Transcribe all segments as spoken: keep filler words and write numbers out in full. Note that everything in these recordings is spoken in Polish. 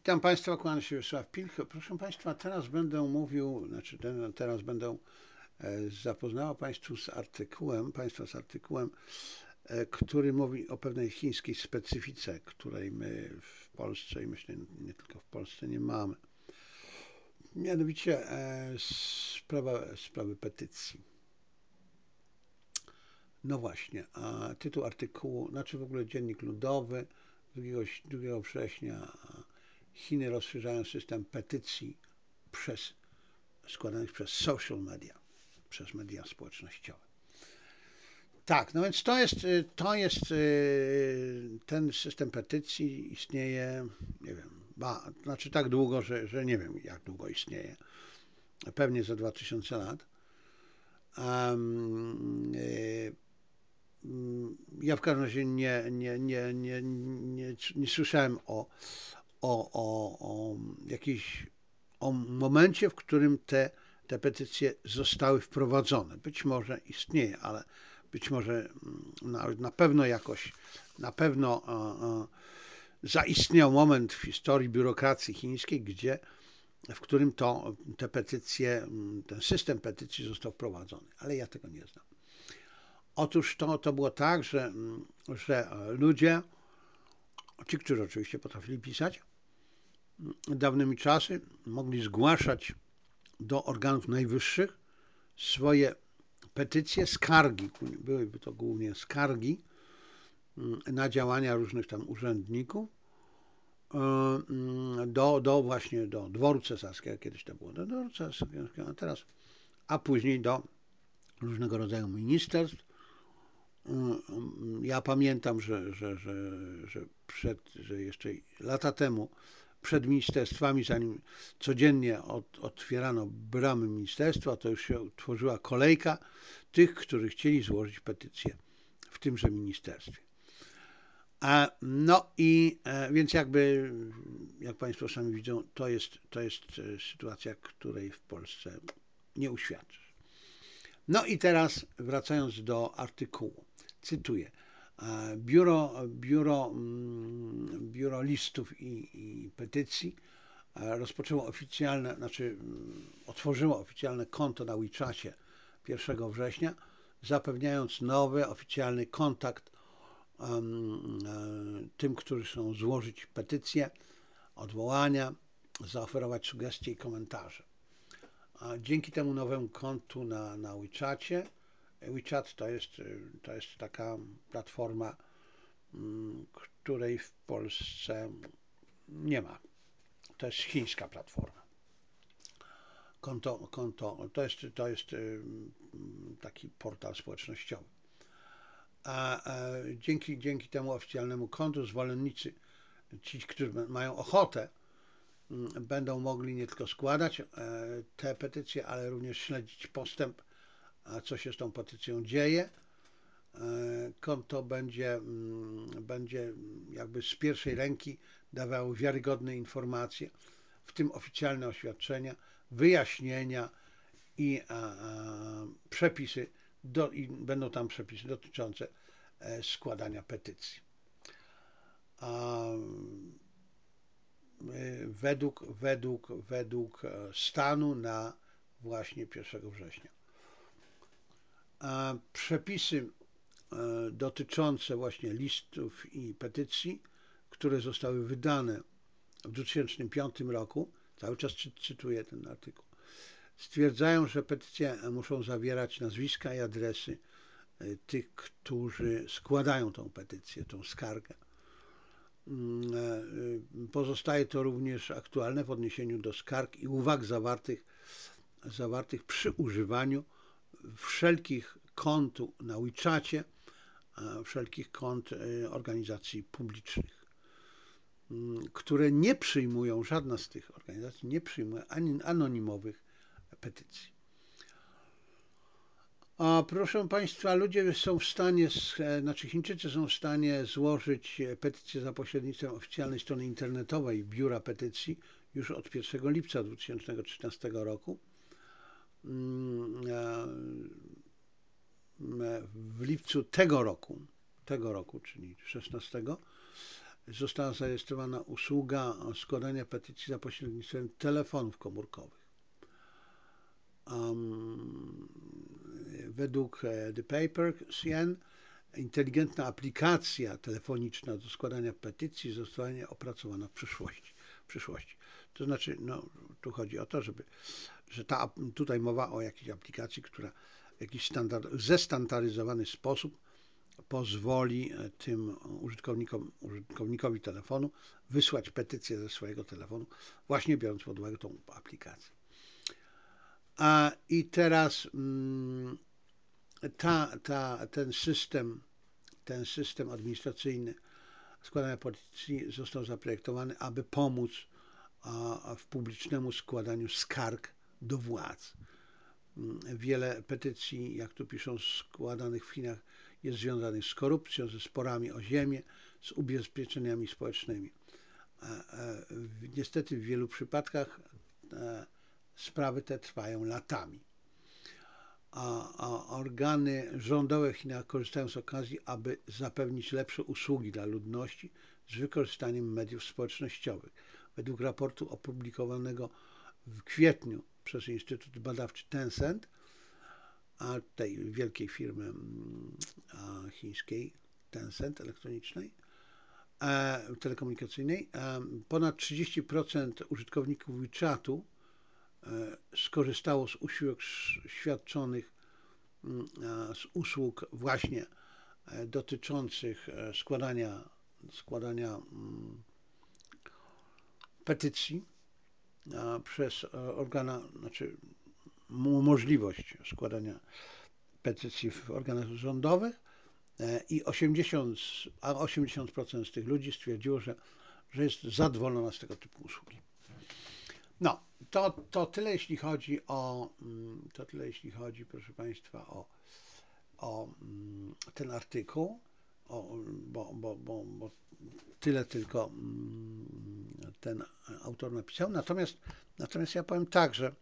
Witam Państwa, kłaniam się Wiesław Pilch. Proszę Państwa, teraz będę mówił, znaczy ten, teraz będę e, zapoznał Państwu z artykułem, Państwa z artykułem, e, który mówi o pewnej chińskiej specyfice, której my w Polsce i myślę nie tylko w Polsce nie mamy. Mianowicie e, sprawa, sprawy petycji. No właśnie, a tytuł artykułu, znaczy w ogóle Dziennik Ludowy, drugiego września Chiny rozszerzają system petycji przez, składanych przez social media, przez media społecznościowe. Tak, no więc to jest, to jest ten system petycji istnieje, nie wiem, ba, znaczy tak długo, że, że nie wiem jak długo istnieje, pewnie za dwa tysiące lat. Um, ja w każdym razie nie, nie, nie, nie, nie, nie słyszałem o, o, o, o jakiejś o momencie, w którym te, te petycje zostały wprowadzone. Być może istnieje, ale być może na, na pewno jakoś, na pewno a, a, zaistniał moment w historii biurokracji chińskiej, gdzie, w którym to, te petycje, ten system petycji został wprowadzony, ale ja tego nie znam. Otóż to, to było tak, że, że ludzie, ci, którzy oczywiście potrafili pisać, dawnymi czasy mogli zgłaszać do organów najwyższych swoje petycje, skargi, byłyby to głównie skargi na działania różnych tam urzędników do, do właśnie do dworu cesarskiego, kiedyś to było do dworu cesarskiego, a teraz, a później do różnego rodzaju ministerstw. Ja pamiętam, że, że, że, że, przed, że jeszcze lata temu przed ministerstwami, zanim codziennie od, otwierano bramy ministerstwa, to już się tworzyła kolejka tych, którzy chcieli złożyć petycję w tymże ministerstwie. A, no i e, więc jakby, jak Państwo sami widzą, to jest, to jest sytuacja, której w Polsce nie uświadczysz. No i teraz wracając do artykułu, cytuję. Biuro, biuro, biuro listów i, i petycji rozpoczęło oficjalne, znaczy otworzyło oficjalne konto na WeChacie pierwszego września, zapewniając nowy, oficjalny kontakt um, tym, którzy chcą złożyć petycje, odwołania, zaoferować sugestie i komentarze. A dzięki temu nowemu kontu na, na WeChacie, WeChat to jest, to jest taka platforma, której w Polsce nie ma. To jest chińska platforma. Konto, konto to jest, to jest taki portal społecznościowy. A, a dzięki, dzięki temu oficjalnemu kontu zwolennicy, ci, którzy mają ochotę, będą mogli nie tylko składać te petycje, ale również śledzić postęp, a co się z tą petycją dzieje. Konto będzie, będzie jakby z pierwszej ręki dawało wiarygodne informacje, w tym oficjalne oświadczenia, wyjaśnienia i a, a, przepisy, do, i będą tam przepisy dotyczące składania petycji. A, według, według, według stanu na właśnie pierwszego września. A przepisy dotyczące właśnie listów i petycji, które zostały wydane w dwa tysiące piątym roku, cały czas cytuję ten artykuł, stwierdzają, że petycje muszą zawierać nazwiska i adresy tych, którzy składają tą petycję, tą skargę. Pozostaje to również aktualne w odniesieniu do skarg i uwag zawartych, zawartych przy używaniu wszelkich kont na WeChacie, wszelkich kont organizacji publicznych, które nie przyjmują, żadna z tych organizacji nie przyjmuje ani anonimowych petycji. A proszę Państwa, ludzie są w stanie, znaczy Chińczycy są w stanie złożyć petycję za pośrednictwem oficjalnej strony internetowej Biura Petycji już od pierwszego lipca dwa tysiące trzynastego roku. W lipcu tego roku, tego roku, czyli szesnastego, została zarejestrowana usługa składania petycji za pośrednictwem telefonów komórkowych. Um, według The Paper C N inteligentna aplikacja telefoniczna do składania petycji zostanie opracowana w przyszłości. W przyszłości. To znaczy, no, tu chodzi o to, żeby, że ta, tutaj mowa o jakiejś aplikacji, która w jakiś standard, zestandaryzowany sposób pozwoli tym użytkownikom, użytkownikowi telefonu wysłać petycję ze swojego telefonu, właśnie biorąc pod uwagę tą aplikację. A i teraz ta, ta, ten system, ten system administracyjny składania petycji został zaprojektowany, aby pomóc w publicznemu składaniu skarg do władz. Wiele petycji, jak tu piszą, składanych w Chinach jest związanych z korupcją, ze sporami o ziemię, z ubezpieczeniami społecznymi. Niestety w wielu przypadkach sprawy te trwają latami. A organy rządowe w Chinach korzystają z okazji, aby zapewnić lepsze usługi dla ludności z wykorzystaniem mediów społecznościowych. Według raportu opublikowanego w kwietniu przez Instytut Badawczy Tencent, a tej wielkiej firmy chińskiej Tencent elektronicznej, telekomunikacyjnej, ponad trzydzieści procent użytkowników WeChatu skorzystało z usług świadczonych z usług właśnie dotyczących składania, składania petycji przez organa, znaczy możliwość składania petycji w organach rządowych i osiemdziesiąt, a osiemdziesiąt procent z tych ludzi stwierdziło, że, że jest zadowolona z tego typu usługi. No, to, to tyle jeśli chodzi o, to tyle jeśli chodzi, proszę Państwa, o, o ten artykuł, o, bo, bo, bo, bo tyle tylko ten autor napisał. Natomiast, natomiast ja powiem tak, że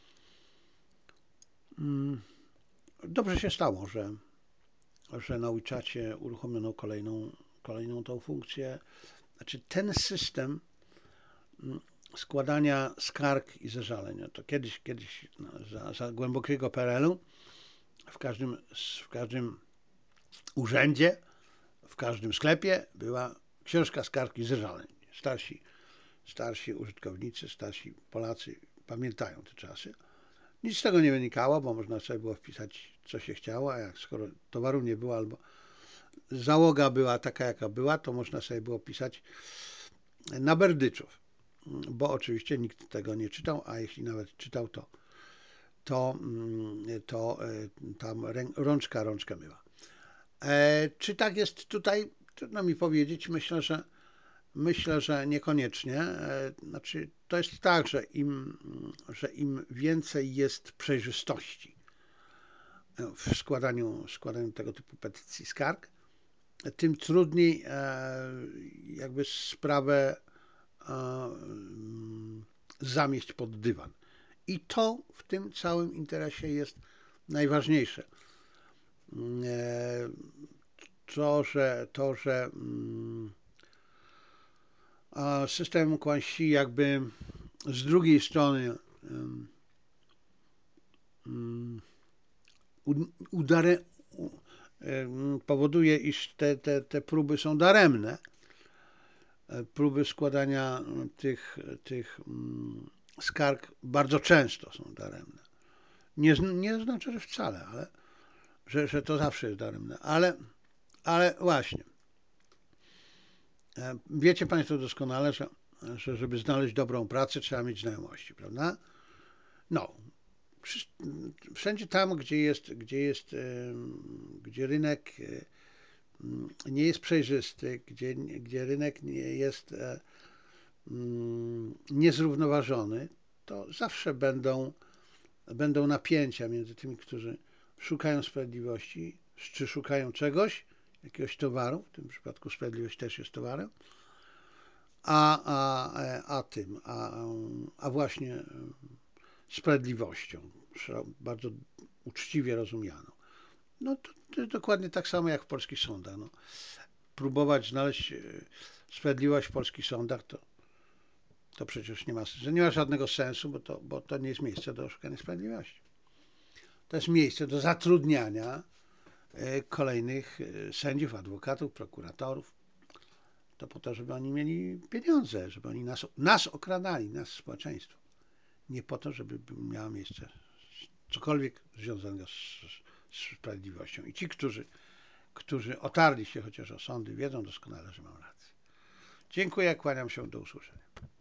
dobrze się stało, że, że na WeChacie uruchomiono kolejną, kolejną tą funkcję. Znaczy ten system składania skarg i zażaleń. To kiedyś, kiedyś no, za, za głębokiego P R L-u w każdym, w każdym urzędzie, w każdym sklepie była książka skarg i zażaleń. Starsi, starsi użytkownicy, starsi Polacy pamiętają te czasy. Nic z tego nie wynikało, bo można sobie było wpisać, co się chciało, a jak skoro towaru nie było albo załoga była taka, jaka była, to można sobie było pisać na berdyczów, bo oczywiście nikt tego nie czytał, a jeśli nawet czytał, to, to, to tam rączka rączkę myła. E, czy tak jest tutaj? Trudno mi powiedzieć. Myślę, że myślę, że niekoniecznie. E, znaczy, to jest tak, że im, że im więcej jest przejrzystości w składaniu, składaniu tego typu petycji, skarg, tym trudniej e, jakby sprawę zamieść pod dywan. I to w tym całym interesie jest najważniejsze. To, że, to, że system Quanxi jakby z drugiej strony udare, powoduje, iż te, te, te próby są daremne. Próby składania tych, tych skarg bardzo często są daremne. Nie, nie znaczy, że wcale, ale że, że to zawsze jest daremne. Ale, ale właśnie, wiecie Państwo doskonale, że, że żeby znaleźć dobrą pracę, trzeba mieć znajomości, prawda? No, wszędzie tam, gdzie jest, gdzie jest, gdzie rynek nie jest przejrzysty, gdzie, gdzie rynek nie jest niezrównoważony, to zawsze będą, będą napięcia między tymi, którzy szukają sprawiedliwości, czy szukają czegoś, jakiegoś towaru, w tym przypadku sprawiedliwość też jest towarem, a, a, a tym, a, a właśnie sprawiedliwością, bardzo uczciwie rozumianą. No to, to jest dokładnie tak samo jak w polskich sądach. No. Próbować znaleźć sprawiedliwość w polskich sądach, to, to przecież nie ma, że nie ma żadnego sensu, bo to, bo to nie jest miejsce do szukania sprawiedliwości. To jest miejsce do zatrudniania kolejnych sędziów, adwokatów, prokuratorów. To po to, żeby oni mieli pieniądze, żeby oni nas, nas okradali, nas społeczeństwo. Nie po to, żeby miało miejsce cokolwiek związanego z, z sprawiedliwością. I ci, którzy, którzy otarli się chociaż o sądy, wiedzą doskonale, że mam rację. Dziękuję, kłaniam się, do usłyszenia.